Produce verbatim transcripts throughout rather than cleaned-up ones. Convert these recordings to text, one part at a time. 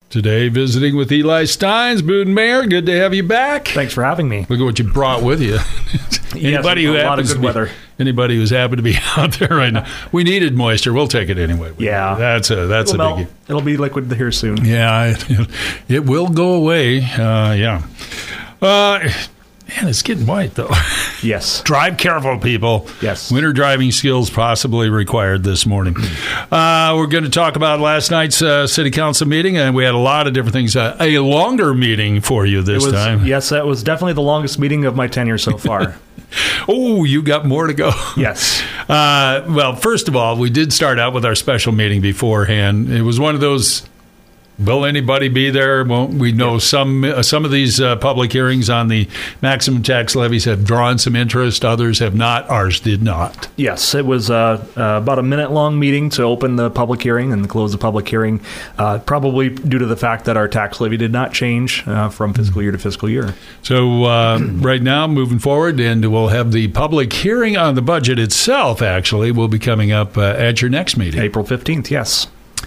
Today, visiting with Eli Steins, Boone Mayor. Good to have you back. Thanks for having me. Look at what you brought with you. anybody yes, who a lot of happens good to be, weather. Anybody who's happy to be out there right now. We needed moisture. We'll take it anyway. Yeah, that's a that's It'll a melt. biggie. It'll be liquid here soon. Yeah, it, it will go away. Uh, yeah. Uh, Man, it's getting white, though. Yes. Drive careful, people. Yes. Winter driving skills possibly required this morning. Uh, we're going to talk about last night's uh, city council meeting, and we had a lot of different things. Uh, a longer meeting for you this it was, time. Yes, that was definitely the longest meeting of my tenure so far. Oh, you got more to go. Yes. Uh, well, first of all, we did start out with our special meeting beforehand. It was one of those... Will anybody be there? Won't we know yep. some uh, some of these uh, public hearings on the maximum tax levies have drawn some interest. Others have not. Ours did not. Yes, it was uh, uh, about a minute-long meeting to open the public hearing and close the public hearing, uh, probably due to the fact that our tax levy did not change uh, from fiscal year to fiscal year. So uh, right now, moving forward, and we'll have the public hearing on the budget itself, actually, will be coming up uh, at your next meeting. April fifteenth, yes.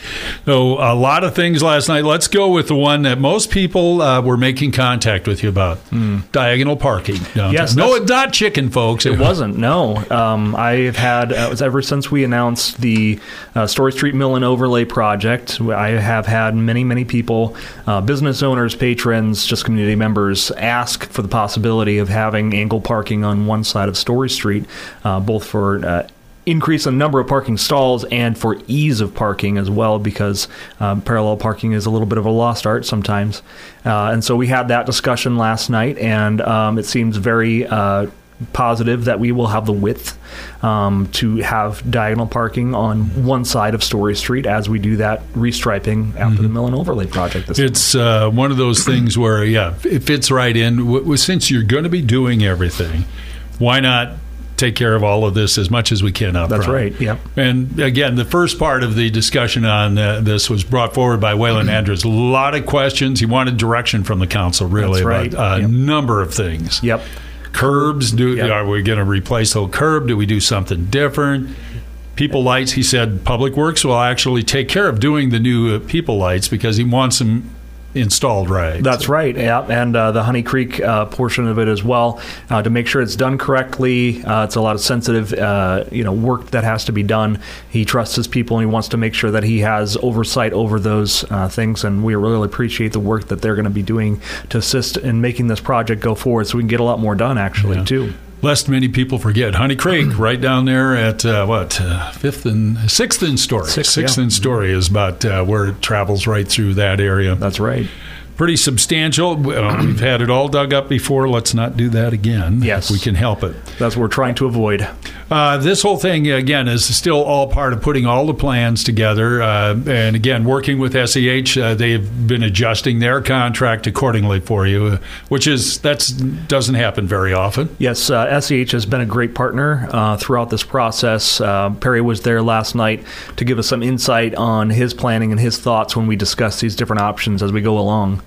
So a lot of things last night. Let's go with the one that most people uh, were making contact with you about, mm. diagonal parking. Downtown. Yes, no, it's not chicken, folks. It wasn't, no. Um, I've had, uh, ever since we announced the uh, Story Street Mill and Overlay project, I have had many, many people, uh, business owners, patrons, just community members, ask for the possibility of having angle parking on one side of Story Street, uh, both for... Uh, increase the number of parking stalls and for ease of parking as well, because um, parallel parking is a little bit of a lost art sometimes. Uh, and so we had that discussion last night, and um, it seems very uh, positive that we will have the width um, to have diagonal parking on one side of Story Street as we do that restriping after mm-hmm. the Mill and Overlay project this It's uh, one of those things where, yeah, it fits right in. W- w- since you're going to be doing everything, why not take care of all of this as much as we can up That's front. right, yep. And again, the first part of the discussion on uh, this was brought forward by Waylon Andrews. A lot of questions. He wanted direction from the council, really, That's right. about a yep. number of things. Yep. Curbs, do yep. are we going to replace the whole curb? Do we do something different? People lights, he said, Public Works will actually take care of doing the new uh, people lights because he wants them installed right. That's so. right, yeah, and uh, the Honey Creek uh, portion of it as well, uh, to make sure it's done correctly. Uh, it's a lot of sensitive, uh, you know, work that has to be done. He trusts his people, and he wants to make sure that he has oversight over those uh, things, and we really appreciate the work that they're going to be doing to assist in making this project go forward so we can get a lot more done, actually, yeah. too. Lest many people forget, Honey Creek, right down there at uh, what uh, fifth and sixth and Story. Sixth, sixth yeah. and Story is about uh, where it travels right through that area. That's right. Pretty substantial. Uh, we've had it all dug up before. Let's not do that again. Yes, if we can help it. That's what we're trying to avoid. Uh, this whole thing, again, is still all part of putting all the plans together. Uh, and, again, working with S E H, uh, they've been adjusting their contract accordingly for you, uh, which is that's doesn't happen very often. Yes, uh, S E H has been a great partner uh, throughout this process. Uh, Perry was there last night to give us some insight on his planning and his thoughts when we discuss these different options as we go along.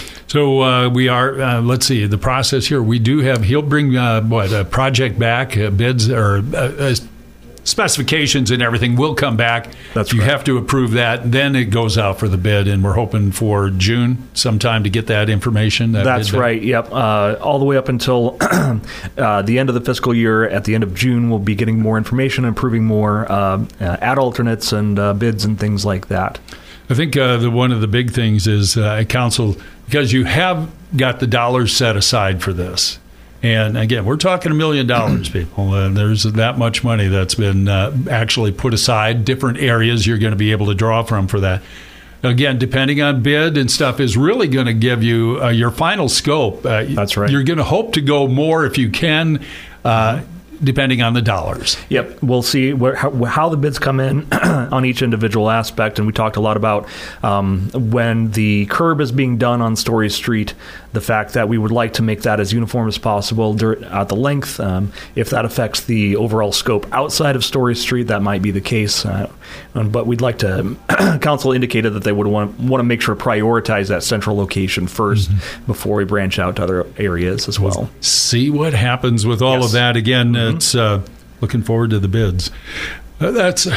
So uh, we are, uh, let's see, the process here, we do have, he'll bring, uh, what, a project back, uh, bids or uh, uh, specifications and everything will come back. That's You right. have to approve that. Then it goes out for the bid, and we're hoping for June sometime to get that information. That That's bid right, yep. Uh, all the way up until uh, the end of the fiscal year. At the end of June, we'll be getting more information, approving more uh, uh, ad alternates and uh, bids and things like that. I think uh, the, one of the big things is uh, council, because you have got the dollars set aside for this. And again, we're talking a million dollars, people. Uh, there's that much money that's been uh, actually put aside, different areas you're going to be able to draw from for that. Again, depending on bid and stuff is really going to give you uh, your final scope. Uh, That's right. You're going to hope to go more if you can, uh, depending on the dollars. Yep, we'll see where, how, how the bids come in on each individual aspect, and we talked a lot about um, when the curb is being done on Story Street, the fact that we would like to make that as uniform as possible dur- at the length. Um, if that affects the overall scope outside of Story Street, that might be the case. Uh, but we'd like to, council indicated that they would want, want to make sure to prioritize that central location first mm-hmm. before we branch out to other areas as well. See what happens with all yes. of that. Again, mm-hmm. it's uh, looking forward to the bids. Uh, that's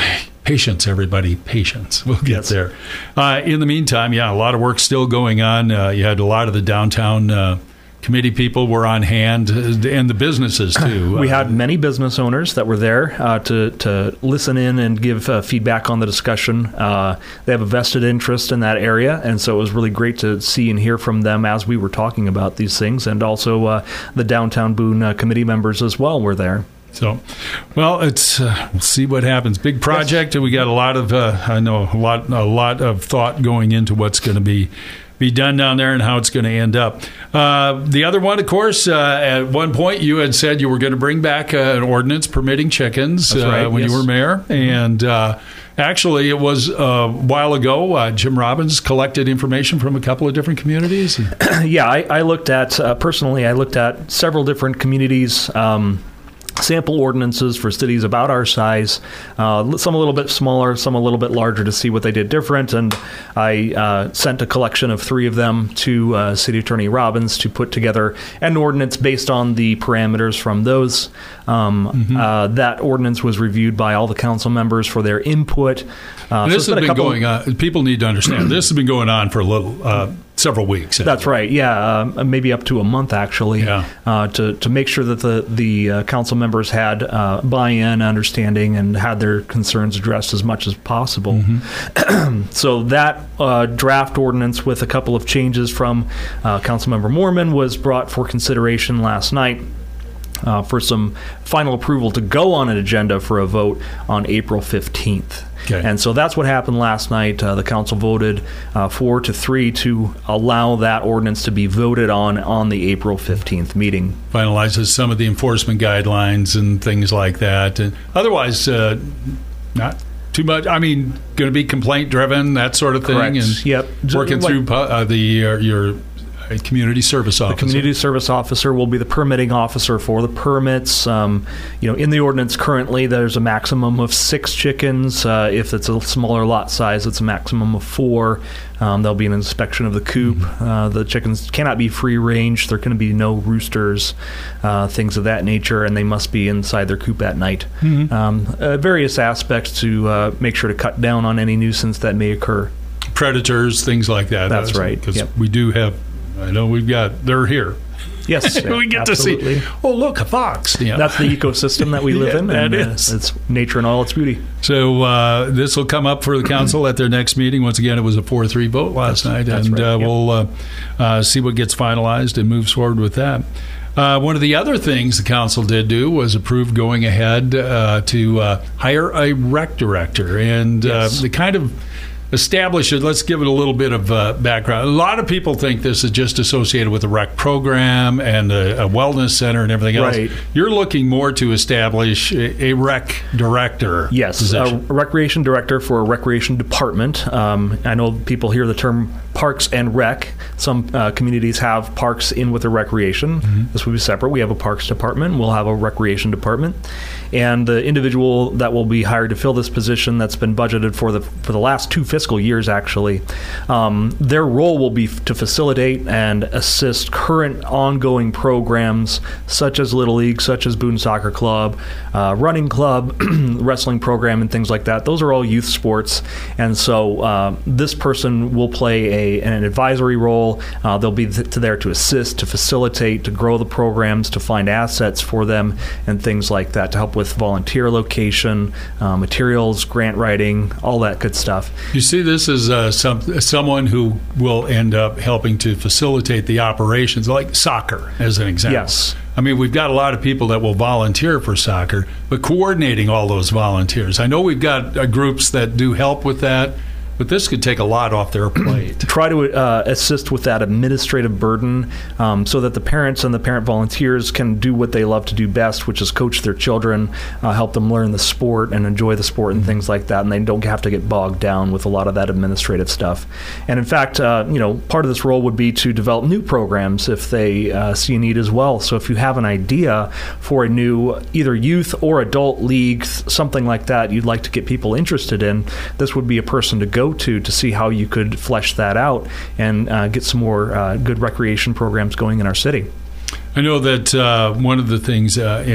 Patience, everybody, patience. We'll get Yes. there. Uh, in the meantime, yeah, a lot of work still going on. Uh, you had a lot of the downtown uh, committee people were on hand, uh, and the businesses, too. We Uh, had many business owners that were there uh, to, to listen in and give uh, feedback on the discussion. Uh, they have a vested interest in that area, and so it was really great to see and hear from them as we were talking about these things. And also uh, the Downtown Boone uh, committee members as well were there. So, well, it's uh, we'll see what happens. Big project, and we got a lot of uh, I know a lot a lot of thought going into what's going to be be done down there and how it's going to end up. Uh, the other one, of course, uh, at one point you had said you were going to bring back uh, an ordinance permitting chickens That's right, uh, when yes. you were mayor, and uh, actually it was a while ago. Uh, Jim Robbins collected information from a couple of different communities. Yeah, I, I looked at, uh, personally, I looked at several different communities. Um, sample ordinances for cities about our size, uh, some a little bit smaller, some a little bit larger, to see what they did different. And I uh, sent a collection of three of them to uh, City Attorney Robbins to put together an ordinance based on the parameters from those. Um, Mm-hmm. uh, that ordinance was reviewed by all the council members for their input. Uh, And so this it's has been a been couple- going on. People need to understand this has been going on for a little, uh, several weeks. That's right. Yeah, uh, maybe up to a month actually. Yeah. Uh, to to make sure that the the uh, council members had uh, buy-in, understanding, and had their concerns addressed as much as possible. Mm-hmm. So that uh, draft ordinance with a couple of changes from uh, Councilmember Moorman was brought for consideration last night. Uh, for some final approval to go on an agenda for a vote on April fifteenth. Okay. And so that's what happened last night. Uh, the council voted uh, four to three to allow that ordinance to be voted on on the April fifteenth meeting. Finalizes some of the enforcement guidelines and things like that. And otherwise, uh, not too much. I mean, going to be complaint driven, that sort of thing. Correct. And Yep. working Like- through pu- uh, the uh, your uh, community service The officer. community service officer will be the permitting officer for the permits. Um, you know, in the ordinance currently, there's a maximum of six chickens. Uh, if it's a smaller lot size, it's a maximum of four. Um, there'll be an inspection of the coop. Uh, the chickens cannot be free range. There can be no roosters, uh, things of that nature, and they must be inside their coop at night. Mhm. Um, uh, various aspects to uh, make sure to cut down on any nuisance that may occur. Predators, things like that. That's right. Because Yep. we do have, I know we've got, they're here. Yes, we get absolutely. to see, oh, look, a fox. Yeah. That's the ecosystem that we live Yeah, in. that and, uh, is. It's nature in all its beauty. So uh, this will come up for the council at their next meeting. Once again, it was a four three vote last night, that's and right, uh, yep. we'll uh, uh, see what gets finalized and moves forward with that. Uh, one of the other things the council did do was approve going ahead uh, to uh, hire a rec director, and Yes. uh, the kind of establish it. Let's give it a little bit of uh, background. A lot of people think this is just associated with a rec program and a, a wellness center and everything else. Right. You're looking more to establish a, a rec director. Yes, a position. recreation director for a recreation department. Um, I know people hear the term parks and rec. Some uh, communities have parks in with their recreation. Mm-hmm. This will be separate. We have a parks department. We'll have a recreation department. And the individual that will be hired to fill this position that's been budgeted for the for the last two fiscal years, actually, um, their role will be f- to facilitate and assist current ongoing programs such as Little League, such as Boone Soccer Club, uh, running club, wrestling program, and things like that. Those are all youth sports. And so uh, this person will play a, an advisory role. Uh, they'll be th- to there to assist, to facilitate, to grow the programs, to find assets for them, and things like that, to help with volunteer location, uh, materials, grant writing, all that good stuff. You see this as uh, some, someone who will end up helping to facilitate the operations, like soccer, as an example. Yes. I mean, we've got a lot of people that will volunteer for soccer, but coordinating all those volunteers. I know we've got uh, groups that do help with that, but this could take a lot off their plate. Try to uh, assist with that administrative burden um, so that the parents and the parent volunteers can do what they love to do best, which is coach their children, uh, help them learn the sport and enjoy the sport and things like that, and they don't have to get bogged down with a lot of that administrative stuff. And in fact, uh, you know, part of this role would be to develop new programs if they uh, see a need as well. So if you have an idea for a new either youth or adult league, something like that you'd like to get people interested in, this would be a person to go to to see how you could flesh that out and uh, get some more uh, good recreation programs going in our city. I know that uh, one of the things, uh, and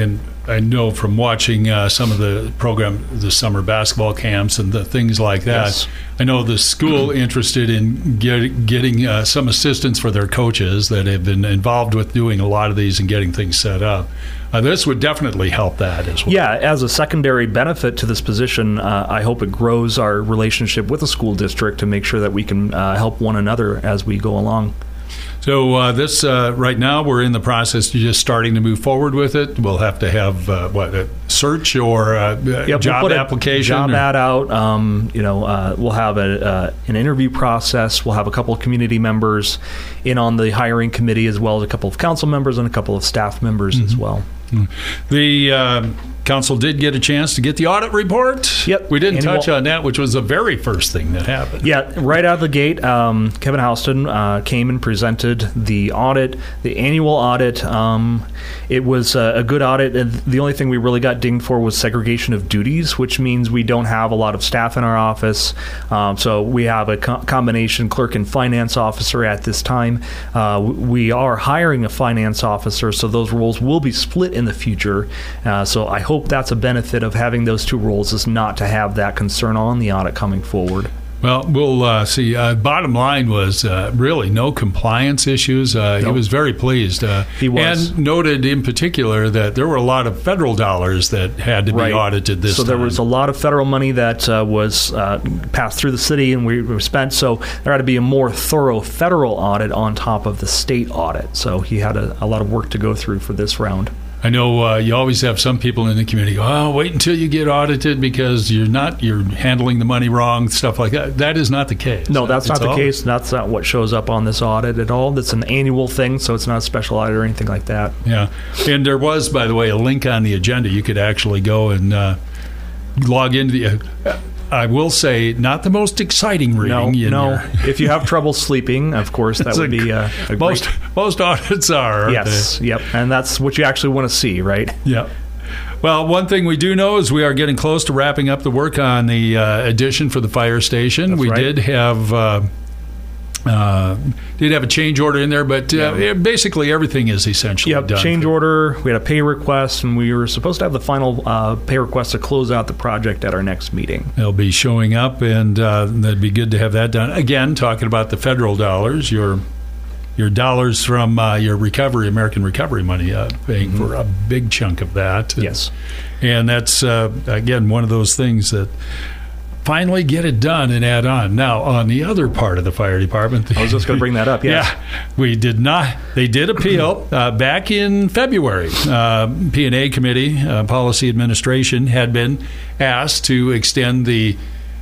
I know from watching uh, some of the program, the summer basketball camps and the things like that. Yes. I know the school interested in get, getting uh, some assistance for their coaches that have been involved with doing a lot of these and getting things set up. Uh, this would definitely help that as well. Yeah, as a secondary benefit to this position, uh, I hope it grows our relationship with the school district to make sure that we can uh, help one another as we go along. So uh, this uh, right now we're in the process of just starting to move forward with it. We'll have to have uh, what a search or a yep, job we'll put application. A job or? ad out. Um, you know, uh, we'll have a, uh, an interview process. We'll have a couple of community members in on the hiring committee, as well as a couple of council members and a couple of staff members mm-hmm. as well. The uh, council did get a chance to get the audit report. Yep. We didn't Annual. touch on that, which was the very first thing that happened. Yeah, right out of the gate, um, Kevin Houston uh, came and presented the audit, the annual audit. Um, it was a, a good audit. And the only thing we really got dinged for was segregation of duties, which means we don't have a lot of staff in our office. Um, so we have a co- combination clerk and finance officer at this time. Uh, we are hiring a finance officer, so those roles will be split in the future. Uh, so I hope that's a benefit of having those two roles, is not to have that concern on the audit coming forward. Well, we'll uh, see. Uh, bottom line was uh, really no compliance issues. Uh, Nope. He was very pleased. Uh, He was. And noted in particular that there were a lot of federal dollars that had to be Right. audited this so time. there was a lot of federal money that uh, was uh, passed through the city and we were spent. So there had to be a more thorough federal audit on top of the state audit. So he had a, a lot of work to go through for this round. I know uh, you always have some people in the community go, oh, wait until you get audited because you're not, you're handling the money wrong, stuff like that. That is not the case. No, that's It's not the all- case. That's not what shows up on this audit at all. That's an annual thing, so it's not a special audit or anything like that. Yeah. And there was, by the way, a link on the agenda. You could actually go and uh, log into the. Uh, I will say, not the most exciting reading. No, in no. your- If you have trouble sleeping, of course, that It's would a- be uh, a most great. most audits are. aren't Yes, yep. And that's what you actually want to see, right? they? Yeah. Well, one thing we do know is we are getting close to wrapping up the work on the uh, addition for the fire station. That's we right. did have. Uh, Uh, did have a change order in there, but uh, Yeah. basically everything is essentially Yep, done. change order. We had a pay request, and we were supposed to have the final uh, pay request to close out the project at our next meeting. They'll be showing up, and uh, that'd be good to have that done. Again, talking about the federal dollars, your your dollars from uh, your recovery, American recovery money, uh, paying Mm-hmm. for a big chunk of that. Yes. And that's, uh, again, one of those things that finally get it done and add on. Now, on the other part of the fire department. I was just going to bring that up, yes. Yeah, we did not. They did appeal uh, back in February. Uh, P and A Committee, uh, Policy Administration, had been asked to extend the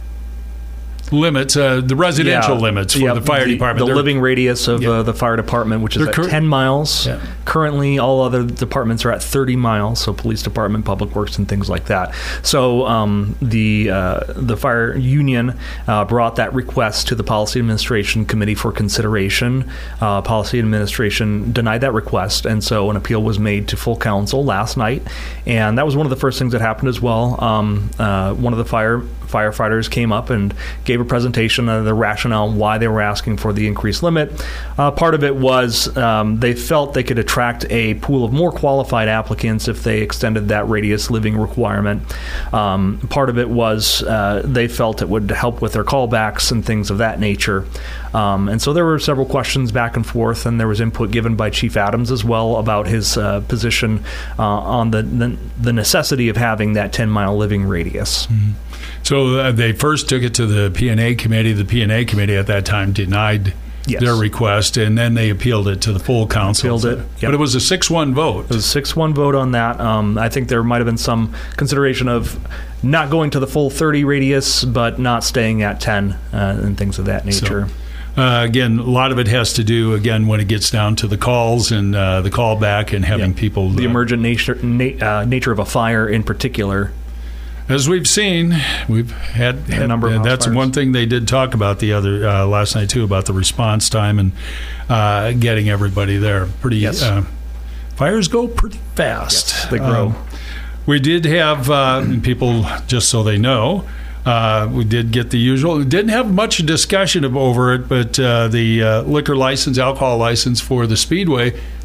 limits, uh, the residential Yeah. limits for Yeah, the fire the, department. The They're- living radius of Yeah. uh, the fire department, which is They're at cur- ten miles. Yeah. Currently, all other departments are at thirty miles, so police department, public works, and things like that. So um, the uh, the fire union uh, brought that request to the Policy Administration Committee for consideration. Uh, Policy Administration denied that request, and so an appeal was made to full council last night. And that was one of the first things that happened as well. Um, uh, one of the fire firefighters came up and gave a presentation of the rationale why they were asking for the increased limit. Uh, part of it was um, they felt they could attract a pool of more qualified applicants if they extended that radius living requirement. Um, part of it was uh, they felt it would help with their callbacks and things of that nature. Um, and so there were several questions back and forth, and there was input given by Chief Adams as well about his uh, position uh, on the, the the necessity of having that ten mile living radius. Mm-hmm. So uh, they first took it to the P and A Committee. The P and A Committee at that time denied Yes. their request, and then they appealed it to the full council. Appealed it, So- yep. But it was a six one vote. It was a six one vote on that. Um, I think there might have been some consideration of not going to the full thirty radius, but not staying at ten uh, and things of that nature. Uh, again, a lot of it has to do, again, when it gets down to the calls and uh, the callback and having Yep. people... The uh, emergent nature na- uh, nature of a fire in particular. As we've seen, we've had, had number of uh, house that's fires. one thing they did talk about the other uh, last night too, about the response time and uh, getting everybody there. Pretty Yes. uh, fires go pretty fast. Yes, they grow. Um, we did have uh, people, just so they know. Uh, we did get the usual. We didn't have much discussion of, over it, but uh, the uh, liquor license, alcohol license for the Speedway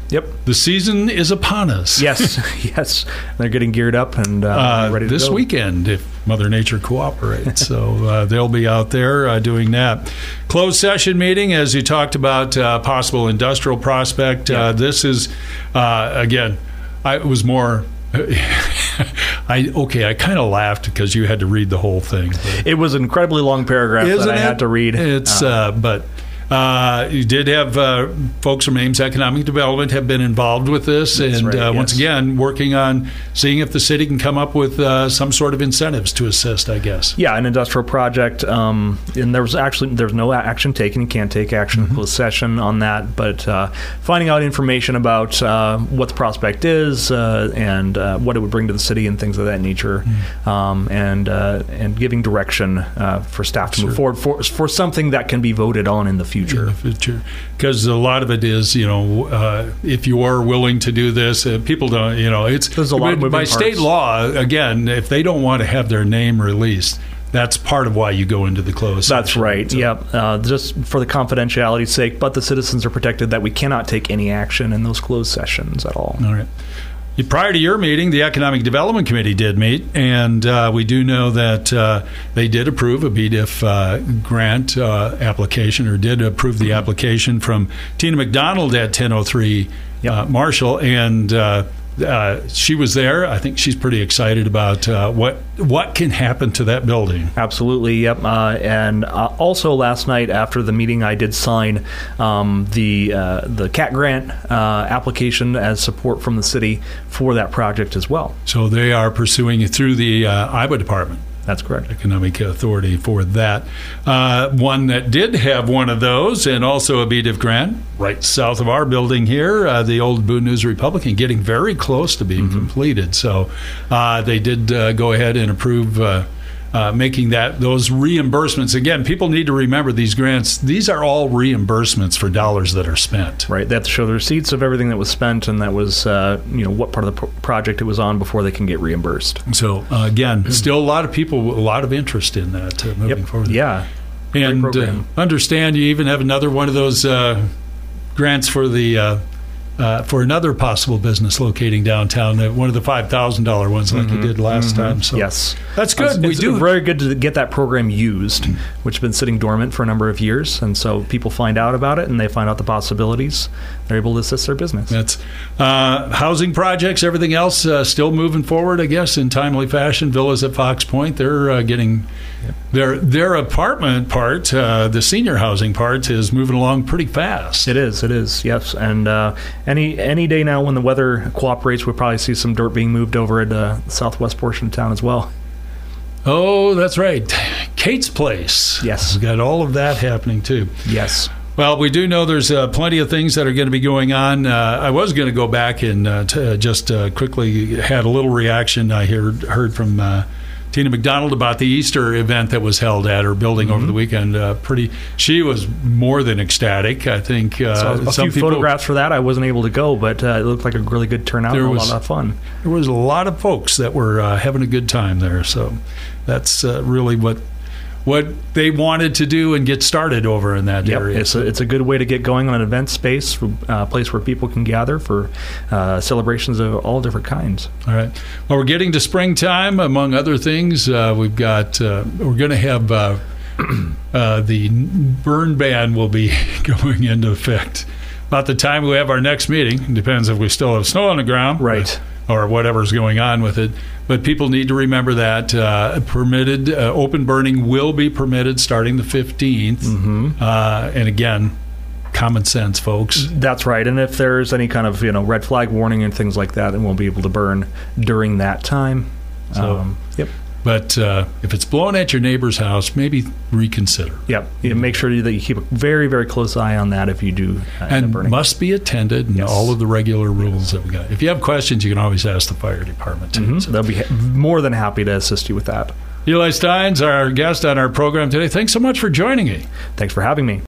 Yep. The season is upon us. Yes, yes. They're getting geared up and uh, uh, ready to this go. weekend, if Mother Nature cooperates. So uh, they'll be out there uh, doing that. Closed session meeting, as you talked about, uh, possible industrial prospect. Yeah. Uh, this is, uh, again, I it was more... I okay. I kind of laughed because you had to read the whole thing. It was an incredibly long paragraph Isn't that I it? had to read. It's Uh, uh, but uh, you did have uh, folks from Ames Economic Development have been involved with this, That's and right, uh, once yes. again working on seeing if the city can come up with uh, some sort of incentives to assist. I guess. Yeah, an industrial project, um, and there was actually there's no action taken. You can't take action in closed session on that, but uh, finding out information about uh, what the prospect is uh, and uh, what it would bring to the city and things of that nature, um, and uh, and giving direction uh, for staff to move Sure. forward for for something that can be voted on in the future. In the future, because a lot of it is, you know, uh, if you are willing to do this, uh, people don't, you know, it's There's a lot of moving by state parts. law. Again, if they don't want to have their name released, that's part of why you go into the closed. That's session. right. So- Yep. Uh, just for the confidentiality's sake, but the citizens are protected that we cannot take any action in those closed sessions at all. All right. Prior to your meeting, the Economic Development Committee did meet, and uh, we do know that uh, they did approve a B D I F uh, grant uh, application, or did approve the application from Tina McDonald at ten oh three Yep. uh, Marshall, and uh, uh, she was there. I think she's pretty excited about uh, what what can happen to that building. Absolutely, yep. Uh, and uh, also last night after the meeting, I did sign um, the uh, the C A T grant uh, application as support from the city for that project as well. So they are pursuing it through the uh, Iowa Department. That's correct. Economic Authority for that. Uh, one that did have one of those, and also a B D I F grant, right south of our building here, uh, the old Boone News Republican, getting very close to being Mm-hmm. completed. So uh, they did uh, go ahead and approve uh, uh, making that those reimbursements. Again, people need to remember these grants. These are all reimbursements for dollars that are spent. Right. They have to show the receipts of everything that was spent and that was, uh, you know, what part of the pro- project it was on before they can get reimbursed. So uh, again, still a lot of people, a lot of interest in that uh, moving Yep. forward. Yeah. Great And uh, program. understand you even have another one of those uh, grants for the uh, uh, for another possible business locating downtown. Uh, one of the five thousand dollar ones, like you did last time. So Yes. that's good. It's, we it's do. very good to get that program used, which has been sitting dormant for a number of years. And so people find out about it and they find out the possibilities. They're able to assist their business. That's uh, housing projects. Everything else uh, still moving forward, I guess, in timely fashion. Villas at Fox Point. They're uh, getting their their apartment part. Uh, the senior housing part is moving along pretty fast. It is. It is. Yes. And uh, any any day now, when the weather cooperates, we'll probably see some dirt being moved over at uh, the southwest portion of town as well. Oh, that's right. Kate's Place. Yes. We've got all of that happening too. Yes. Well, we do know there's uh, plenty of things that are going to be going on. Uh, I was going to go back and uh, t- uh, just uh, quickly had a little reaction. I heard heard from uh, Tina McDonald about the Easter event that was held at her building over the weekend. Uh, pretty, she was more than ecstatic. I think uh, So a some few people, photographs for that. I wasn't able to go, but uh, it looked like a really good turnout There and a was- lot of fun. There was a lot of folks that were uh, having a good time there. So that's uh, really what what they wanted to do and get started over in that Yep, area. it's a, it's a good way to get going on an event space, a uh, place where people can gather for uh, celebrations of all different kinds. All right. Well, we're getting to springtime. Among other things, uh, we've got uh, we're going to have uh, uh, the burn ban will be going into effect about the time we have our next meeting. It depends if we still have snow on the ground, Right. or whatever's going on with it. But people need to remember that uh, permitted uh, open burning will be permitted starting the fifteenth. Mm-hmm. Uh, and again, common sense, folks. That's right. And if there's any kind of you know red flag warning and things like that, then we'll be able to burn during that time. So- Um, yep. But uh, if it's blowing at your neighbor's house, maybe reconsider. Yep. You make sure that you keep a very, very close eye on that if you do uh, end up And burning. must be attended, and Yes. all of the regular rules that we got. If you have questions, you can always ask the fire department too. Mhm. So they'll be ha- more than happy to assist you with that. Eli Stein's our guest on our program today. Thanks so much for joining me. Thanks for having me.